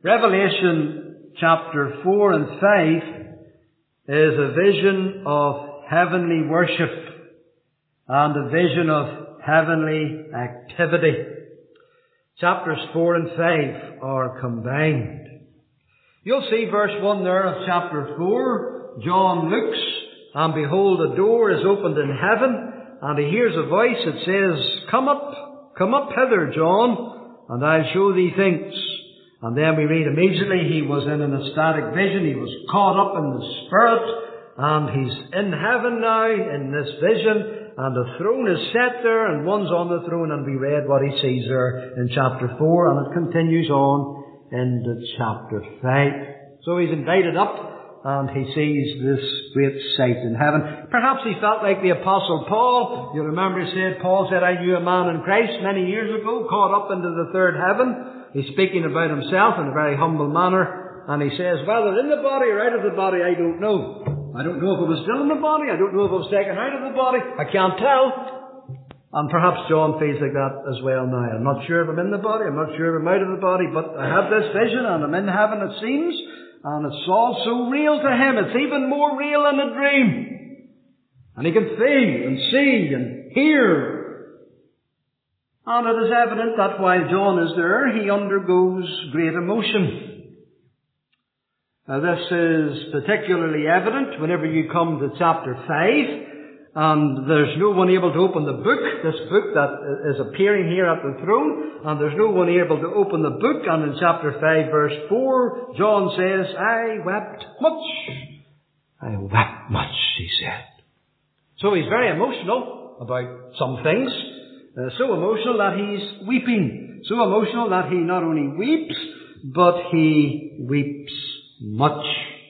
Revelation chapter 4 and 5 is a vision of heavenly worship and a vision of heavenly activity. Chapters 4 and 5 are combined. You'll see verse 1 there of chapter 4. John looks, and behold, a door is opened in heaven, and he hears a voice that says, Come up hither, John, and I'll show thee things. And then we read immediately he was in an ecstatic vision. He was caught up in the Spirit, and he's in heaven now in this vision, and the throne is set there, and one's on the throne, and we read what he sees there in chapter 4, and it continues on into chapter 5. So he's invited up, and he sees this great sight in heaven. Perhaps he felt like the Apostle Paul. You remember Paul said, I knew a man in Christ many years ago, caught up into the third heaven. He's speaking about himself in a very humble manner, and he says, whether in the body or out of the body, I don't know. I don't know if it was still in the body. I don't know if it was taken out of the body. I can't tell. And perhaps John feels like that as well now. I'm not sure if I'm in the body. I'm not sure if I'm out of the body. But I have this vision, and I'm in heaven, it seems. And it's all so real to him. It's even more real than a dream. And he can feel and see and hear. And it is evident that while John is there, he undergoes great emotion. This is particularly evident whenever you come to chapter 5, and there's no one able to open the book, this book that is appearing here at the throne, and there's no one able to open the book, and in chapter 5 verse 4, John says, I wept much. I wept much, he said. So he's very emotional about some things. So emotional that he's weeping. So emotional that he not only weeps, but he weeps much.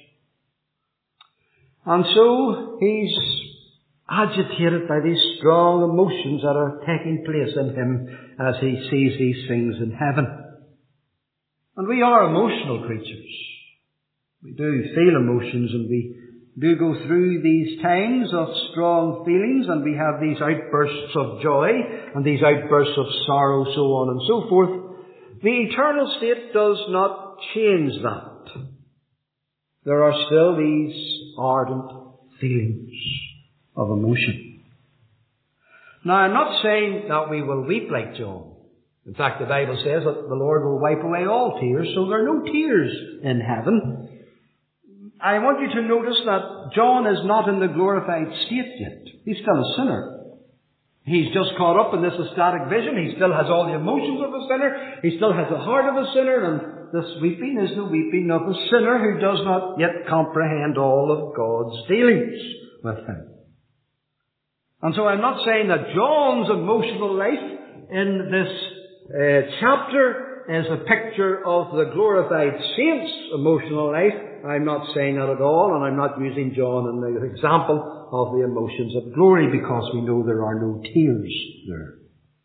And so he's agitated by these strong emotions that are taking place in him as he sees these things in heaven. And we are emotional creatures. We do feel emotions, and we do go through these times of strong feelings, and we have these outbursts of joy and these outbursts of sorrow, so on and so forth. The eternal state does not change that. There are still these ardent feelings of emotion. Now, I'm not saying that we will weep like John. In fact, the Bible says that the Lord will wipe away all tears, so there are no tears in heaven. I want you to notice that John is not in the glorified state yet. He's still a sinner. He's just caught up in this ecstatic vision. He still has all the emotions of a sinner. He still has the heart of a sinner. And this weeping is the weeping of a sinner who does not yet comprehend all of God's dealings with him. And so I'm not saying that John's emotional life in this chapter is a picture of the glorified saints' emotional life. I'm not saying that at all, and I'm not using John as the example of the emotions of glory, because we know there are no tears there.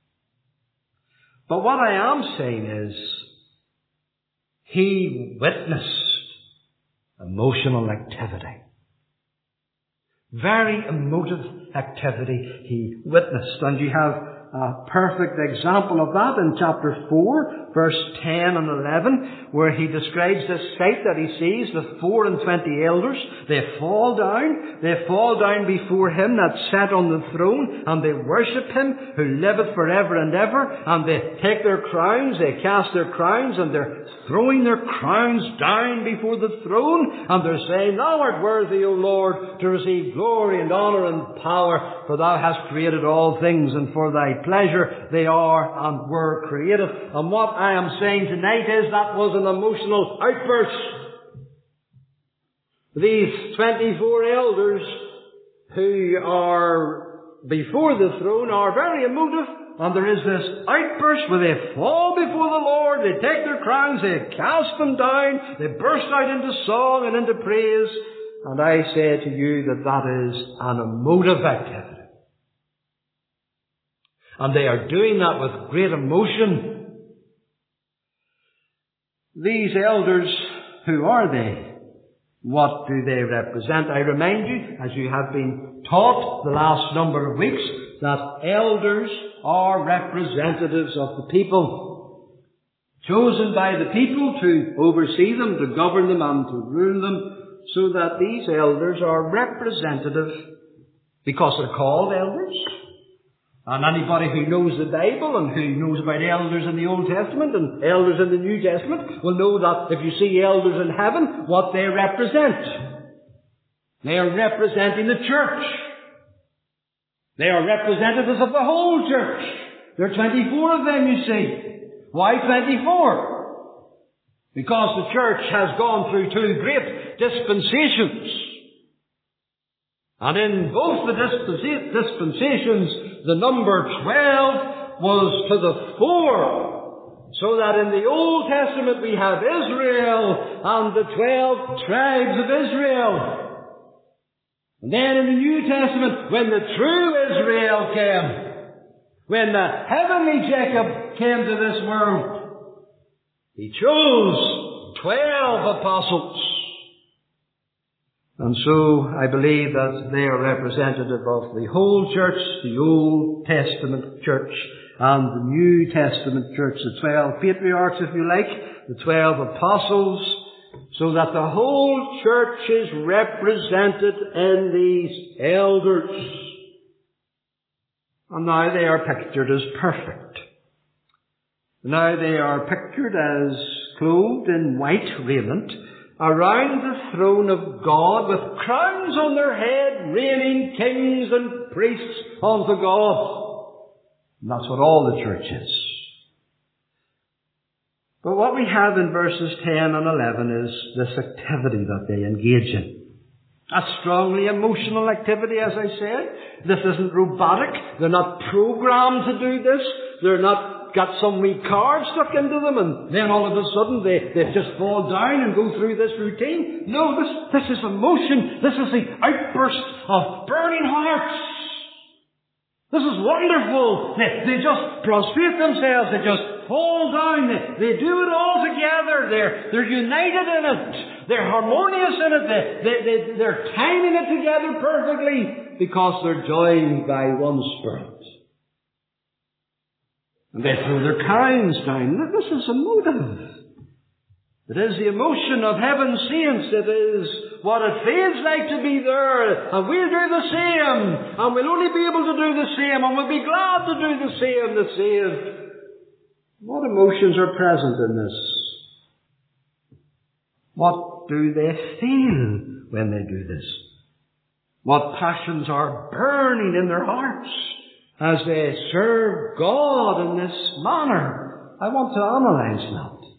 But what I am saying is, he witnessed emotional activity. Very emotive activity he witnessed. And you have a perfect example of that in chapter 4, verse 10 and 11, where he describes this sight that he sees, the 24 elders. They fall down before him that sat on the throne, and they worship him who liveth forever and ever, and they take their crowns, they cast their crowns, and they're throwing their crowns down before the throne, and they're saying, Thou art worthy, O Lord, to receive glory and honour and power, for thou hast created all things, and for thy pleasure they are and were created. And what I am saying tonight is that was an emotional outburst. These 24 elders who are before the throne are very emotive, and there is this outburst where they fall before the Lord, they take their crowns, they cast them down, they burst out into song and into praise. And I say to you that that is an emotive activity. And they are doing that with great emotion. These elders, who are they? What do they represent? I remind you, as you have been taught the last number of weeks, that elders are representatives of the people. chosen by the people to oversee them, to govern them, and to rule them, so that these elders are representative because they're called elders. And anybody who knows the Bible and who knows about elders in the Old Testament and elders in the New Testament will know that if you see elders in heaven, what they represent. They are representing the church. They are representatives of the whole church. There are 24 of them, you see. Why 24? Because the church has gone through two great dispensations. And in both the dispensations, the number 12 was to the fore. So that in the Old Testament we have Israel and the 12 tribes of Israel. And then in the New Testament, when the true Israel came, when the heavenly Jacob came to this world, he chose 12 apostles. And so I believe that they are representative of the whole church, the Old Testament church and the New Testament church, the 12 patriarchs, if you like, the 12 apostles, so that the whole church is represented in these elders. And now they are pictured as perfect. Now they are pictured as clothed in white raiment, around the throne of God, with crowns on their head, reigning kings and priests unto God. And that's what all the church is. But what we have in verses 10 and 11 is this activity that they engage in. A strongly emotional activity, as I said. This isn't robotic. They're not programmed to do this. They're not got some wee card stuck into them and then all of a sudden they just fall down and go through this routine. No, this is emotion. This is the outburst of burning hearts. This is wonderful. They just prostrate themselves. They just fall down. They do it all together. They're united in it. They're harmonious in it. They're timing it together perfectly because they're joined by one Spirit. And they throw their crowns down. This is a motive. It is the emotion of heaven's saints. It is what it feels like to be there. And we'll do the same. And we'll only be able to do the same. And we'll be glad to do the same, the saved. What emotions are present in this? What do they feel when they do this? What passions are burning in their hearts as they serve God in this manner? I want to analyze that.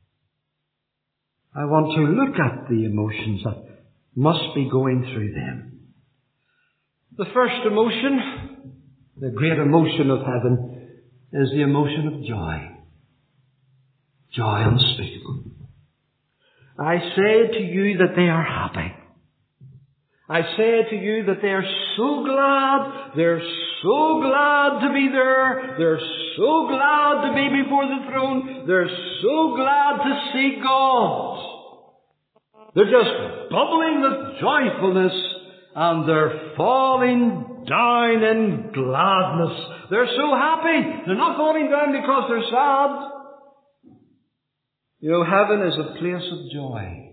I want to look at the emotions that must be going through them. The first emotion, the great emotion of heaven, is the emotion of joy. Joy unspeakable. I say to you that they are happy. I say to you that they are so glad. They're so glad to be there. They're so glad to be before the throne. They're so glad to see God. They're just bubbling with joyfulness and they're falling down in gladness. They're so happy. They're not falling down because they're sad. You know, heaven is a place of joy.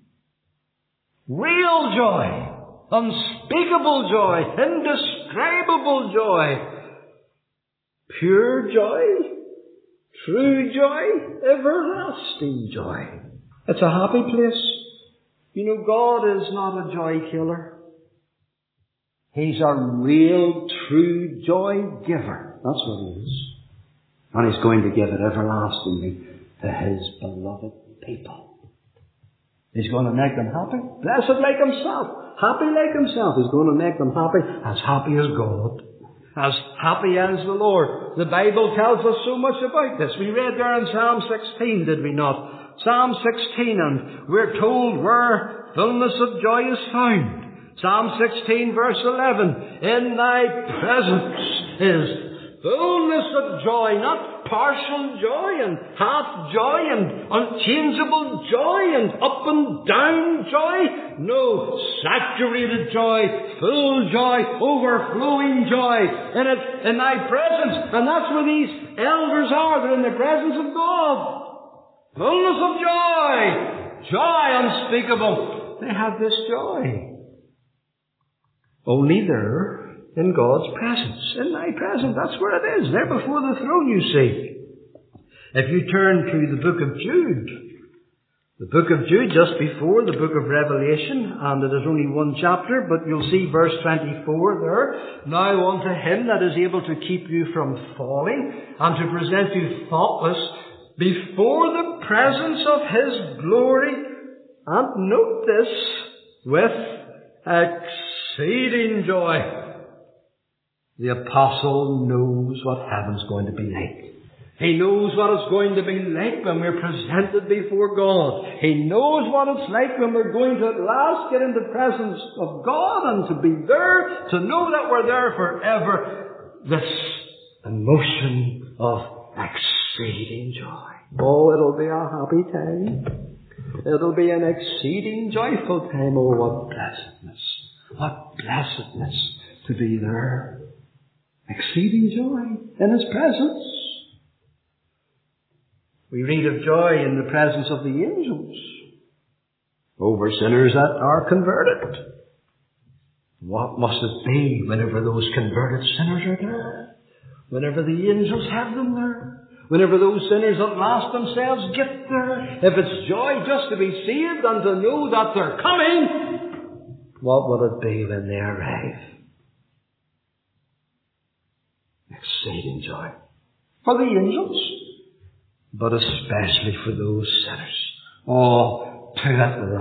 Real joy. Unspeakable joy. Indescribable joy. Pure joy. True joy. Everlasting joy. It's a happy place. You know, God is not a joy killer. He's a real, true joy giver. That's what He is. And He's going to give it everlastingly to His beloved people. He's going to make them happy. Blessed like Himself. Happy like Himself. He's going to make them happy as God. As happy as the Lord. The Bible tells us so much about this. We read there in Psalm 16, did we not? Psalm 16, and we're told where fullness of joy is found. Psalm 16, verse 11. In Thy presence is fullness of joy, not partial joy and half joy and unchangeable joy and up and down joy. No, saturated joy, full joy, overflowing joy in Thy presence. And that's where these elders are. They're in the presence of God. fullness of joy, joy unspeakable. They have this joy. Only there in God's presence, in thy presence. That's where it is. There before the throne, you see. If you turn to the book of Jude, the book of Jude, just before the book of Revelation, and it is only one chapter, but you'll see verse 24 there. Now unto him that is able to keep you from falling, and to present you faultless before the presence of his glory, and note this, with exceeding joy. The apostle knows what heaven's going to be like. He knows what it's going to be like when we're presented before God. He knows what it's like when we're going to at last get in the presence of God and to be there, to know that we're there forever. This emotion of exceeding joy. Oh, it'll be a happy time. It'll be an exceeding joyful time. Oh, what blessedness. What blessedness to be there. Exceeding joy in His presence. We read of joy in the presence of the angels over sinners that are converted. What must it be whenever those converted sinners are there? Whenever the angels have them there? Whenever those sinners at last themselves get there? If it's joy just to be saved and to know that they're coming, what will it be when they arrive? Exceeding joy for the angels, but especially for those sinners. Oh, to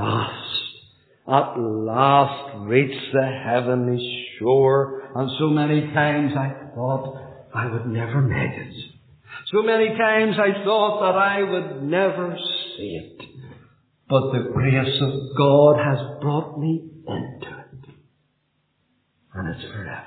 at last reach the heavenly shore. And so many times I thought I would never make it. So many times I thought that I would never see it. But the grace of God has brought me into it. And it's forever.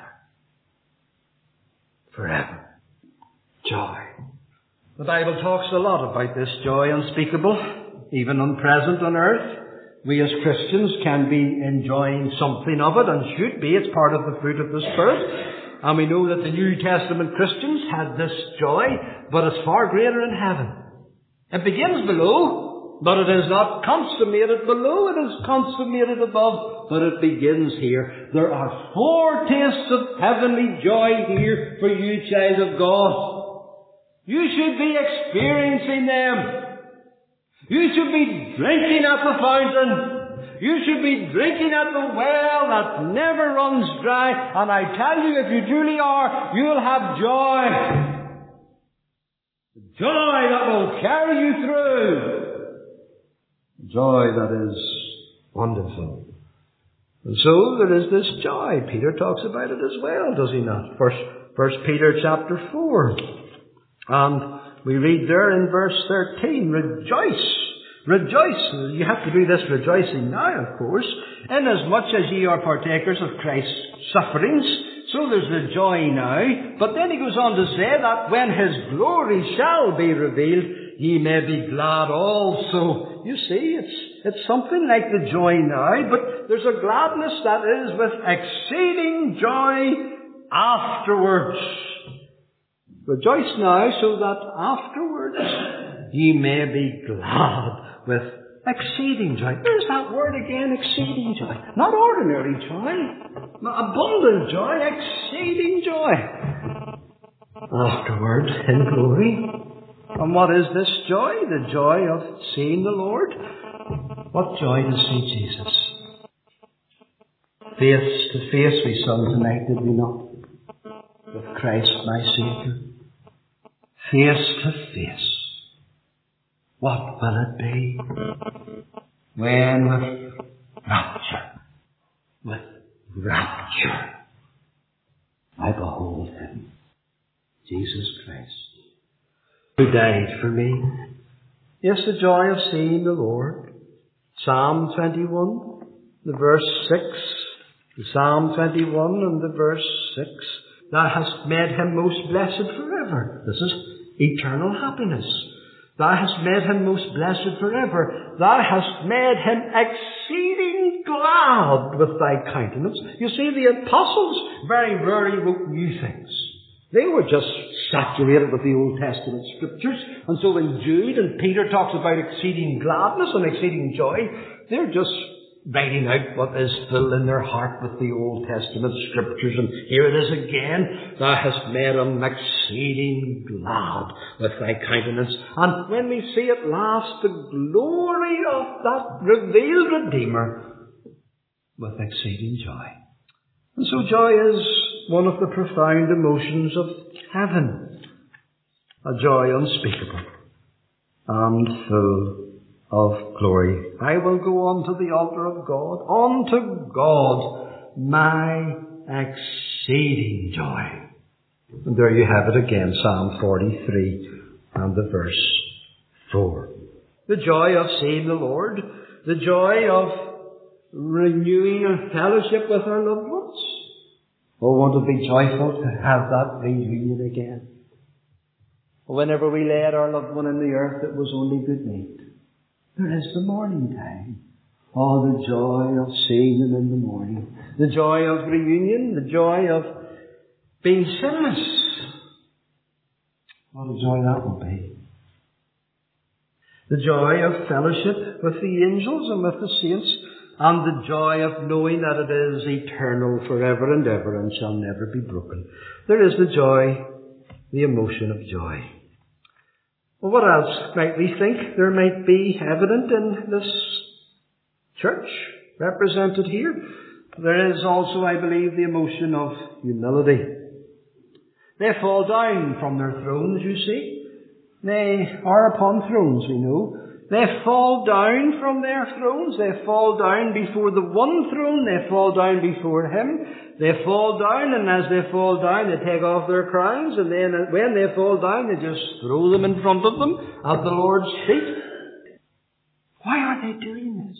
Forever. Joy. The Bible talks a lot about this joy unspeakable, even present on earth. We as Christians can be enjoying something of it, and should be. It's part of the fruit of the Spirit. And we know that the New Testament Christians had this joy, but it's far greater in heaven. It begins below, but it is not consummated below. It is consummated above, but it begins here. There are foretastes of heavenly joy here for you, child of God. You should be experiencing them. You should be drinking at the fountain. You should be drinking at the well that never runs dry. And I tell you, if you truly are, you'll have joy. Joy that will carry you through. Joy that is wonderful. And so there is this joy. Peter talks about it as well, does he not? First Peter chapter 4. And we read there in verse 13, rejoice. Rejoice. You have to do this rejoicing now, of course, inasmuch as ye are partakers of Christ's sufferings. So there's the joy now. But then he goes on to say that when His glory shall be revealed, ye may be glad also. You see, it's something like the joy now, but there's a gladness that is with exceeding joy afterwards. Rejoice now, so that afterwards ye may be glad with exceeding joy. There's that word again, exceeding joy. Not ordinary joy, not abundant joy, exceeding joy. Afterwards, in glory. And what is this joy? The joy of seeing the Lord. What joy to see Jesus. Face to face we sung tonight, did we not? With Christ my Saviour. Face to face. What will it be? When with rapture, I behold Him, Jesus Christ, who died for me. Yes, the joy of seeing the Lord. Psalm 21, the verse 6. Psalm 21 and the verse 6. Thou hast made Him most blessed forever. This is eternal happiness. Thou hast made Him most blessed forever. Thou hast made Him exceeding glad with thy countenance. You see, the apostles very rarely wrote new things. They were just saturated with the Old Testament Scriptures. And so when Jude and Peter talks about exceeding gladness and exceeding joy, they're just writing out what is filled in their heart with the Old Testament Scriptures. And here it is again. Thou hast made them exceeding glad with thy countenance. And when we see at last the glory of that revealed Redeemer with exceeding joy. And so joy is one of the profound emotions of heaven. A joy unspeakable and full of glory. I will go on to the altar of God, unto God, my exceeding joy. And there you have it again, Psalm 43 and the verse 4. The joy of seeing the Lord, the joy of renewing our fellowship with our loved ones. Oh, won't it be joyful to have that reunion again? Whenever we laid our loved one in the earth, it was only good night. There is the morning time. Oh, the joy of seeing them in the morning. The joy of reunion. The joy of being sinless. What a joy that will be. The joy of fellowship with the angels and with the saints. And the joy of knowing that it is eternal forever and ever and shall never be broken. There is the joy, the emotion of joy. Well, what else might we think there might be evident in this church represented here? There is also, I believe, the emotion of humility. They fall down from their thrones, you see. They are upon thrones, we know. They fall down from their thrones. They fall down before the one throne. They fall down before Him. They fall down, and as they fall down, they take off their crowns, and then when they fall down, they just throw them in front of them at the Lord's feet. Why are they doing this?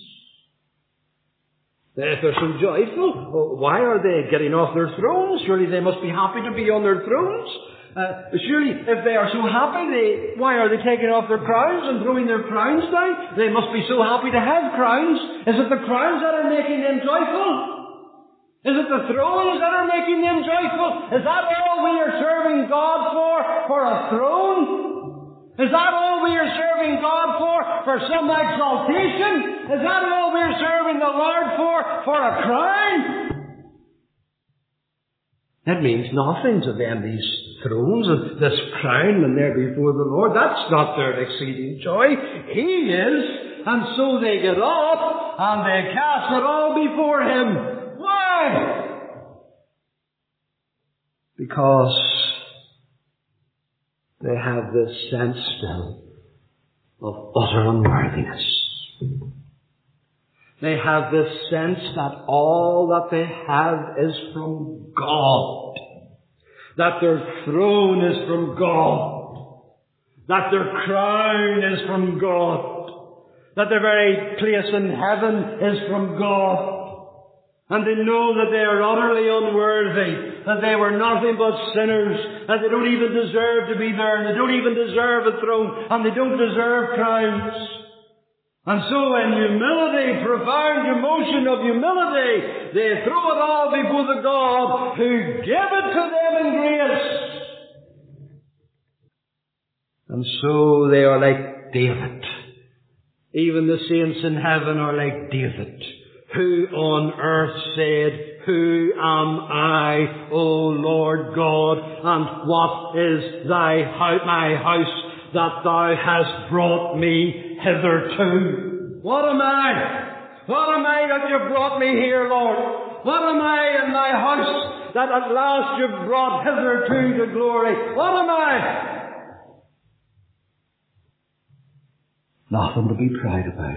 If they're so joyful, why are they getting off their thrones? Surely they must be happy to be on their thrones. Surely, if they are so happy, why are they taking off their crowns and throwing their crowns down? They must be so happy to have crowns. Is it the crowns that are making them joyful? Is it the thrones that are making them joyful? Is that all we are serving God for a throne? Is that all we are serving God for some exaltation? Is that all we are serving the Lord for a crown? That means nothing to them, these thrones and this crown when they're before the Lord. That's not their exceeding joy. He is. And so they get up and they cast it all before Him. Why? Because they have this sense still of utter unworthiness. They have this sense that all that they have is from God. That their throne is from God. That their crown is from God. That their very place in heaven is from God. And they know that they are utterly unworthy. That they were nothing but sinners. That they don't even deserve to be there. And they don't even deserve a throne. And they don't deserve crowns. And so in humility, profound emotion of humility, they throw it all before the God who gave it to them in grace. And so they are like David. Even the saints in heaven are like David, who on earth said, Who am I, O Lord God, and what is my house that thou hast brought me hitherto? What am I? What am I that you've brought me here, Lord? What am I in thy house that at last you've brought hitherto to glory? What am I? Nothing to be proud about.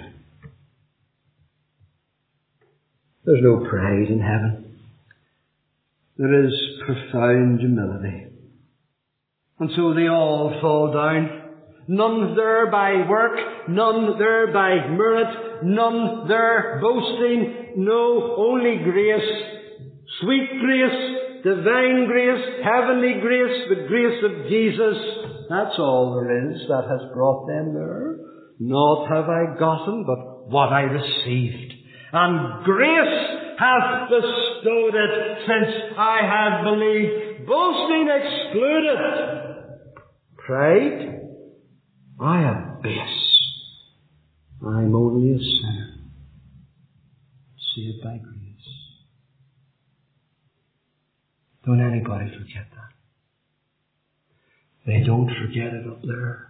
There's no pride in heaven. There is profound humility. And so they all fall down. None there by work, none there by merit, none there boasting. No, only grace. Sweet grace, divine grace, heavenly grace, the grace of Jesus. That's all there is that has brought them there. Not have I gotten, but what I received. And grace hath bestowed it since I have believed. boasting excluded. Pride, I am base. I'm only a sinner, saved by grace. Don't anybody forget that. They don't forget it up there.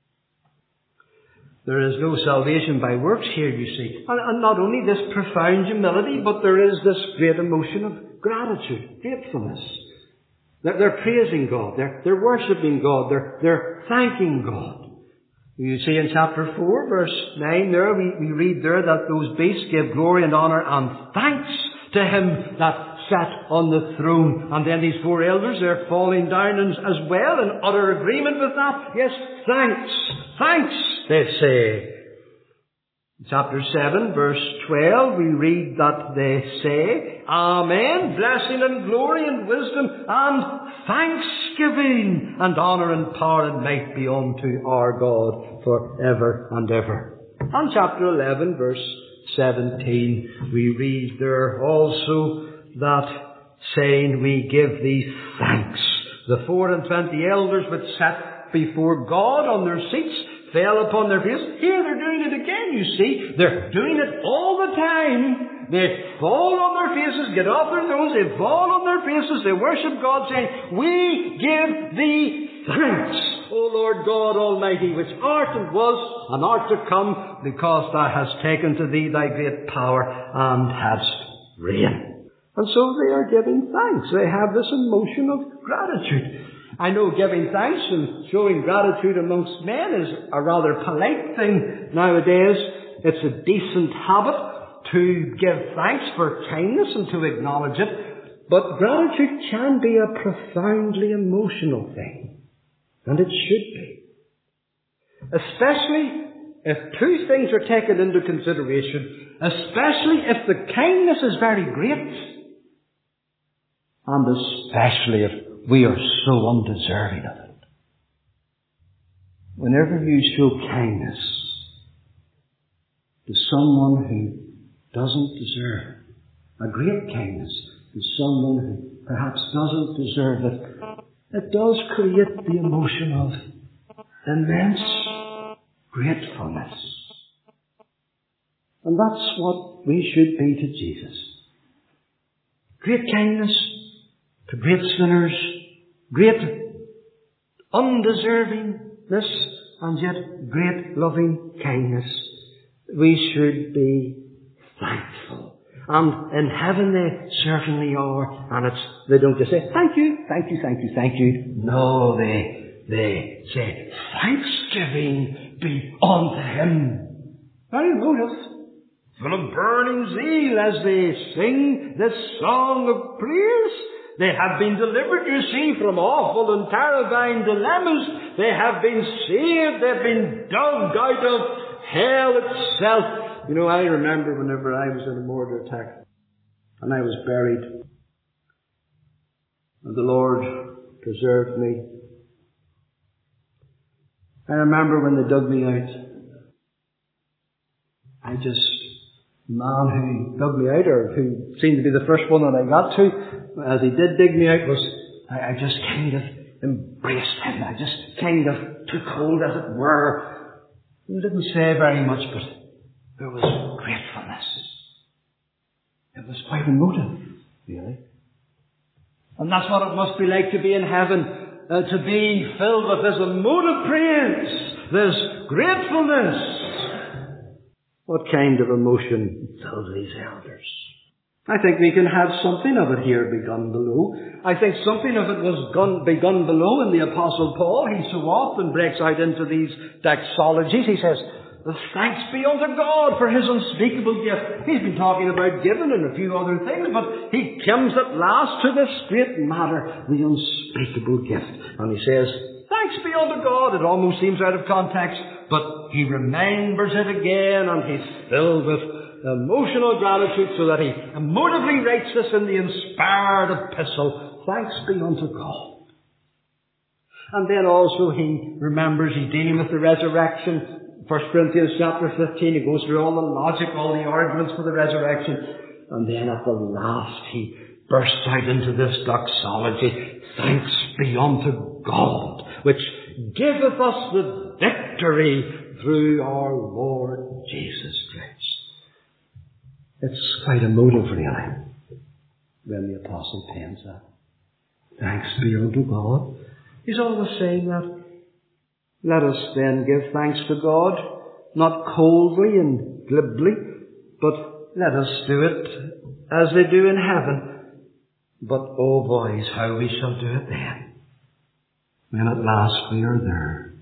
There is no salvation by works here, you see. And not only this profound humility, but there is this great emotion of gratitude, gratefulness. They're praising God. They're worshipping God. They're thanking God. You see in chapter 4, verse 9 there, we read there that those beasts give glory and honour and thanks to Him that sat on the throne. And then these 4 elders, they're falling down as well in utter agreement with that. Yes, thanks, they say. In chapter 7, verse 12, we read that they say, Amen, blessing and glory and wisdom and thanksgiving and honour and power and might be unto our God for ever and ever. And chapter 11, verse 17, we read there also that saying, we give thee thanks. The 24 elders which sat before God on their seats fell upon their faces. Here they're doing it again, you see. They're doing it all the time. They fall on their faces, get off their thrones, they fall on their faces, they worship God, saying, we give thee thanks, O Lord God Almighty, which art and was and art to come, because thou hast taken to thee thy great power and hast reigned. And so they are giving thanks. They have this emotion of gratitude. I know giving thanks and showing gratitude amongst men is a rather polite thing nowadays. It's a decent habit to give thanks for kindness and to acknowledge it. But gratitude can be a profoundly emotional thing. And it should be. Especially if 2 things are taken into consideration. Especially if the kindness is very great. And especially if we are so undeserving of it. Whenever you show kindness to someone who doesn't deserve a great kindness to someone who perhaps doesn't deserve it, it does create the emotion of immense gratefulness. And that's what we should be to Jesus. Great kindness to great sinners, great undeservingness, and yet great loving kindness. We should be thankful. And in heaven they certainly are. And they don't just say, thank you, thank you, thank you, thank you. No, they say, thanksgiving be unto Him. Very motive. Full of burning zeal as they sing this song of praise. They have been delivered, you see, from awful and terrifying dilemmas. They have been saved. They've been dug out of hell itself. You know, I remember whenever I was in a mortar attack and I was buried and the Lord preserved me. I remember when they dug me out. The man who dug me out, or who seemed to be the first one that I got to, as he did dig me out, I just kind of embraced him. I just kind of took hold, as it were. He didn't say very much, but there was gratefulness. It was quite emotive, really. And that's what it must be like to be in heaven, to be filled with this emotive praise, this gratefulness. What kind of emotion filled these elders? I think we can have something of it here begun below. I think something of it was begun below in the Apostle Paul. He so often breaks out into these doxologies. He says, thanks be unto God for His unspeakable gift. He's been talking about giving and a few other things, but he comes at last to this great matter, the unspeakable gift. And he says, thanks be unto God. It almost seems out of context, but he remembers it again, and he's filled with emotional gratitude so that he emotively writes this in the inspired epistle. Thanks be unto God. And then also he remembers, he's dealing with the resurrection. 1 Corinthians chapter 15, he goes through all the logic, all the arguments for the resurrection. And then at the last he bursts out into this doxology. thanks be unto God, which giveth us the victory through our Lord Jesus Christ. It's quite a motive, really, when the apostle pens that. Thanks be unto God. He's always saying that. Let us then give thanks to God, not coldly and glibly, but let us do it as they do in heaven. But, oh boys, how we shall do it then, when at last we are there.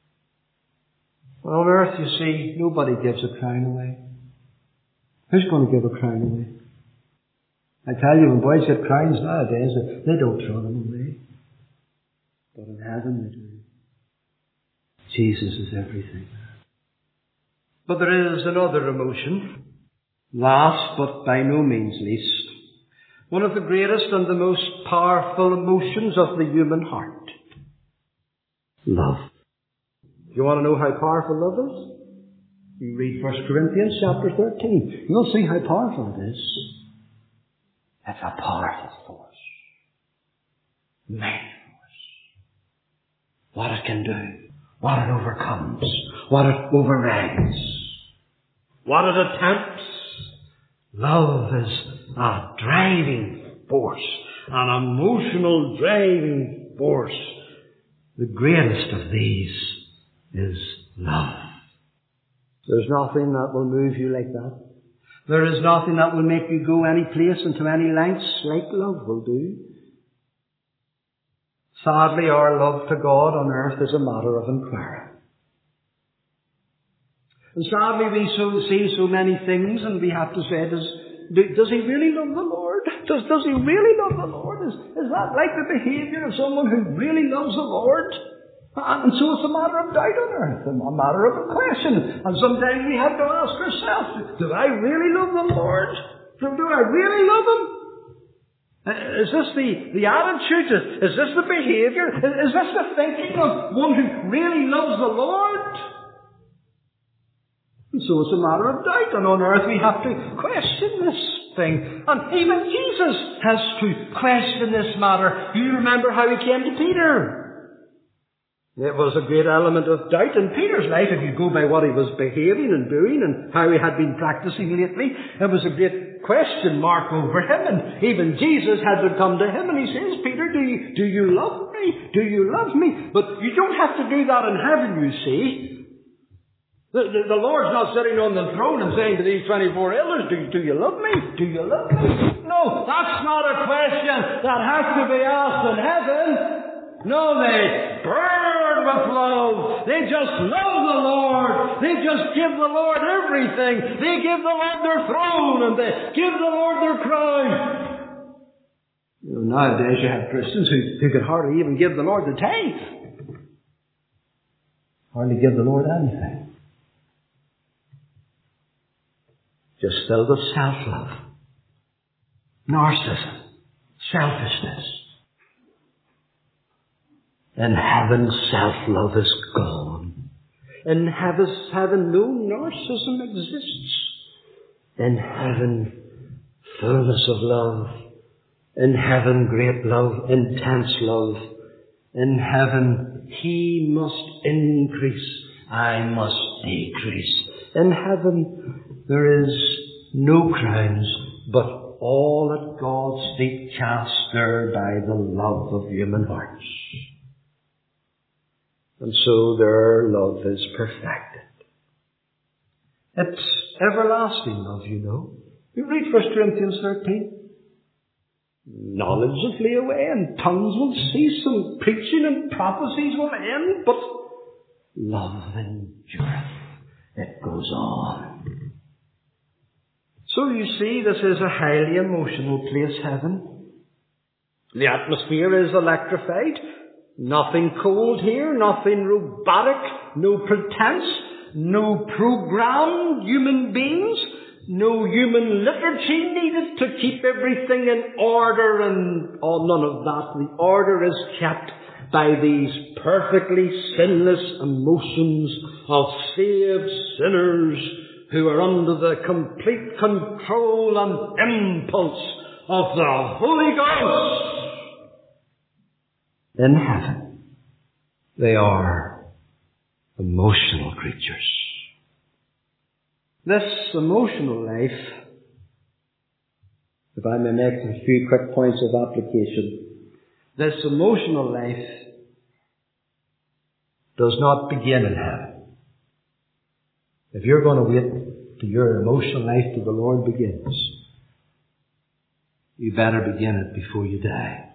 On earth, you see, nobody gives a crown away. Who's going to give a crown away? I tell you, when boys get crowns nowadays, they don't throw them away. But in heaven they do. Jesus is everything. But there is another emotion, last but by no means least, one of the greatest and the most powerful emotions of the human heart. Love. You want to know how powerful love is? You read 1 Corinthians chapter 13. You'll see how powerful it is. It's a powerful force. Mighty force. What it can do. What it overcomes. What it overrides. What it attempts. Love is a driving force. An emotional driving force. The greatest of these is love. There's nothing that will move you like that. There is nothing that will make you go any place and to any lengths like love will do. Sadly, our love to God on earth is a matter of inquiry. And sadly, we see so many things, and we have to say, does he really love the Lord? Does he really love the Lord? Is that like the behaviour of someone who really loves the Lord? And so it's a matter of doubt on earth, a matter of a question. And sometimes we have to ask ourselves, do I really love the Lord? Do I really love Him? Is this the attitude? Is this the behaviour? Is this the thinking of one who really loves the Lord? And so it's a matter of doubt. And on earth we have to question this thing. And even Jesus has to question this matter. Do you remember how He came to Peter? It was a great element of doubt in Peter's life, if you go by what he was behaving and doing and how he had been practicing lately. It was a great question mark over him, and even Jesus had to come to him and he says, Peter, do you love me? Do you love me? But you don't have to do that in heaven, you see. The Lord's not sitting on the throne and saying to these 24 elders, do you love me? Do you love me? No, that's not a question that has to be asked in heaven. No, they burn with love. They just love the Lord. They just give the Lord everything. They give the Lord their throne and they give the Lord their crown. You know, nowadays you have Christians who could hardly even give the Lord the tithe. Hardly give the Lord anything. Just filled with self-love, narcissism, selfishness. In heaven, self-love is gone. In heaven, no narcissism exists. In heaven, fullness of love. In heaven, great love, intense love. In heaven, He must increase, I must decrease. In heaven, there is no crowns, but all at God's feet cast there by the love of human hearts. And so their love is perfected. It's everlasting love, you know. You read 1 Corinthians 13. Knowledge will flee away and tongues will cease and preaching and prophecies will end, but love endureth. It goes on. So you see, this is a highly emotional place, heaven. The atmosphere is electrified. Nothing cold here, nothing robotic, no pretense, no programmed human beings, no human liturgy needed to keep everything in order and none of that. The order is kept by these perfectly sinless emotions of saved sinners who are under the complete control and impulse of the Holy Ghost. in heaven, they are emotional creatures. This emotional life, if I may make a few quick points of application, this emotional life does not begin in heaven. If you're going to wait till your emotional life till the Lord begins, you better begin it before you die.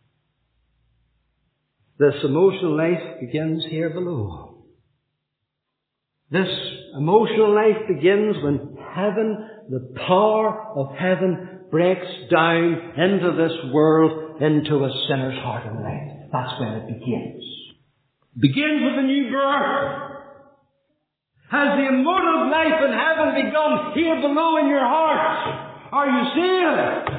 This emotional life begins here below. This emotional life begins when heaven, the power of heaven, breaks down into this world, into a sinner's heart and life. That's when it begins. It begins with a new birth. Has the emotive life in heaven begun here below in your heart? Are you saved?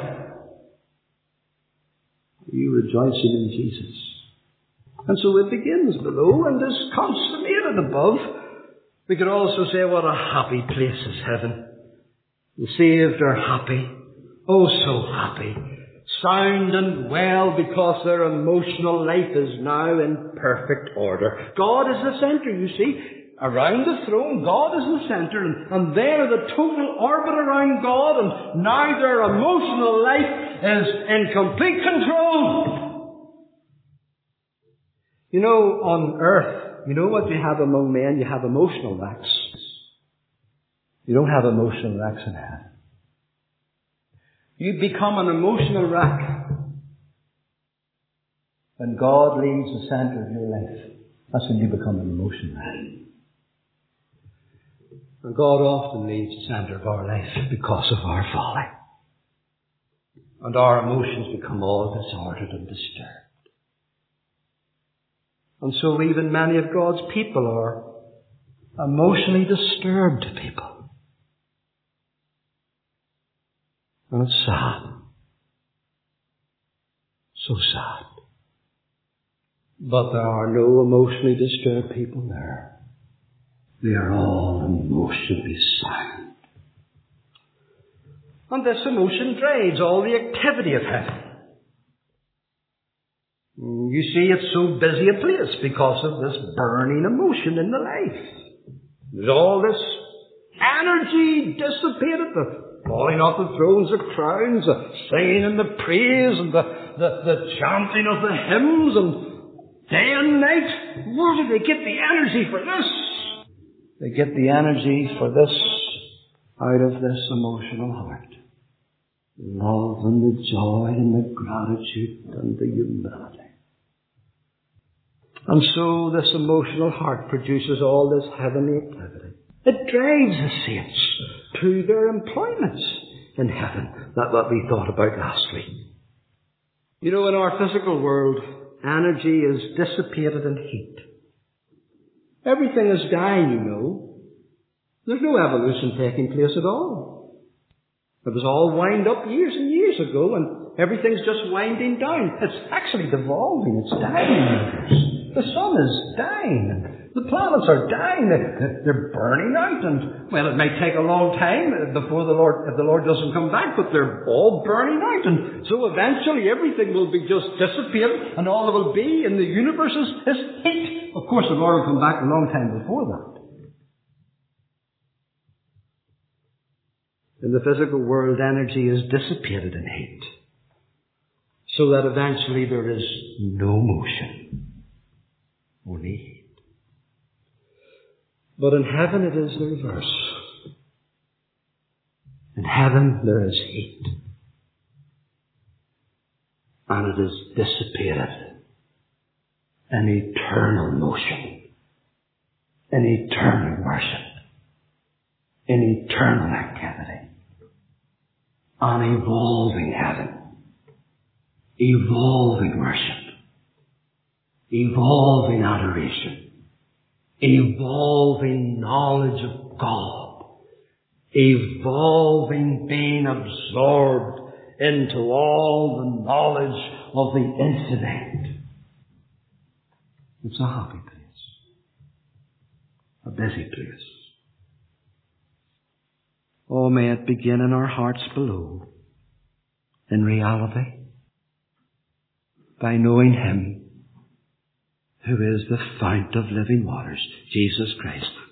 Are you rejoicing in Jesus? And so it begins below and is consummated above. We could also say what a happy place is heaven. The saved are happy. Oh, so happy. Sound and well because their emotional life is now in perfect order. God is the centre, you see. Around the throne, God is the centre, and they're the total orbit around God, and now their emotional life is in complete control. You know, on earth, you know what you have among men? You have emotional wrecks. You don't have emotional wrecks in heaven. You become an emotional wreck when God leaves the centre of your life. That's when you become an emotional wreck. And God often leaves the centre of our life because of our folly. And our emotions become all disordered and disturbed. And so even many of God's people are emotionally disturbed people. And it's sad. So sad. But there are no emotionally disturbed people there. They are all emotionally sound. And this emotion drives all the activity of heaven. You see, it's so busy a place because of this burning emotion in the life. There's all this energy dissipated, the falling off the thrones of crowns, the singing and the praise, and the chanting of the hymns, and day and night. Where do they get the energy for this? They get the energy for this out of this emotional heart. Love and the joy and the gratitude and the humility. And so this emotional heart produces all this heavenly activity. It drives the saints to their employments in heaven. That's what we thought about last week. You know, in our physical world, energy is dissipated in heat. Everything is dying, you know. There's no evolution taking place at all. It was all wound up years and years ago, and everything's just winding down. It's actually devolving. It's dying. The sun is dying, and the planets are dying. They're burning out, and, well, it may take a long time before if the Lord doesn't come back, but they're all burning out, and so eventually everything will be just dissipated, and all there will be in the universe is heat. Of course, the Lord will come back a long time before that. In the physical world, energy is dissipated in heat, so that eventually there is no motion, only heat. But in heaven it is the reverse. In heaven there is heat, and it is dissipated in eternal motion, in eternal worship, in eternal activity, an evolving heaven, evolving worship, evolving adoration, evolving knowledge of God, evolving being absorbed into all the knowledge of the infinite. It's a happy place, a busy place. Oh, may it begin in our hearts below, in reality, by knowing Him who is the fount of living waters, Jesus Christ.